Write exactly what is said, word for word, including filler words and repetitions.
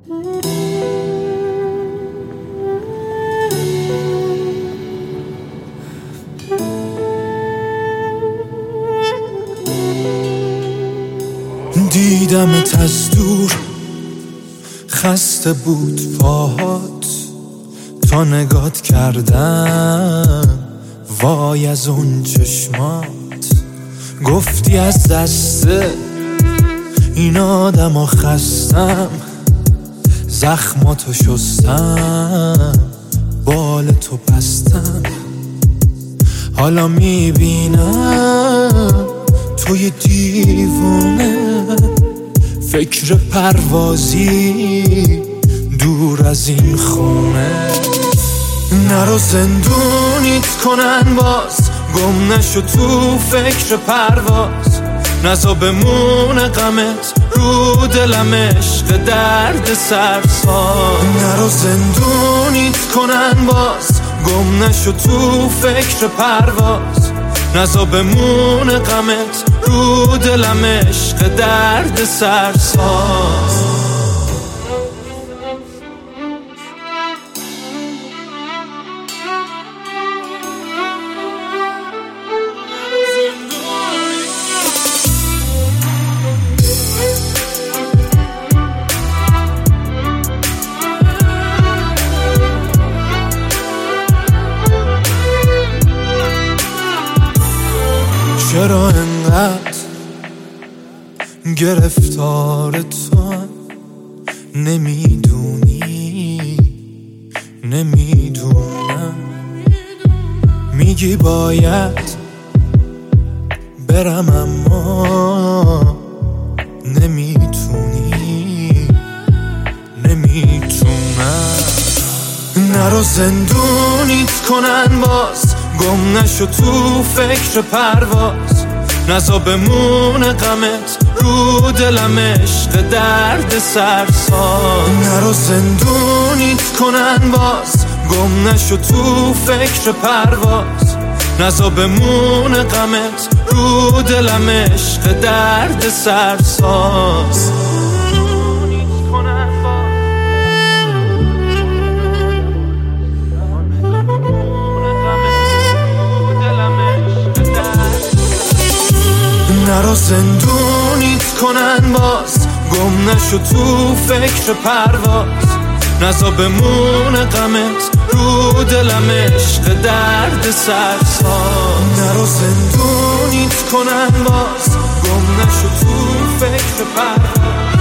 دیدمت از دور، خسته بود پاهات، تا نگات کردم وای از اون چشمات. گفتی از دست این آدم ها خستم، زخماتو شستم، بال تو بستم. حالا میبینم توی دیوونه، فکر پروازی دور از این خونه. نرو زندونیت کنن باز، گم نشو تو فکر پرواز. نزا بمونه غمت رو دلم، عشق درد سرساز. نرو زندونیت کنن باز، گم نشو تو فکر پرواز. نزا بمونه غمت رو دلم، عشق درد سرساز. چرا انقدر گرفتار تو؟ نمیدونی نمیدونم. میگی باید برم اما نمیتونی نمیتونم. نرو زندونیت کنن باز، گم نشو تو فکر پرواز. نزا بمونه غمت رو دلم، عشق درد سرساز. نرو زندونیت کنن باز، گم نشو تو فکر پرواز. نزا بمونه غمت رو دلم، عشق درد سرساز. نرو زندونیت کنن باز، گم نشو تو فکر پرواز. نزا بمونه غمت رو دلم، عشق درد سرساز. نرو زندونیت کنن باز، گم نشو تو فکر پرواز.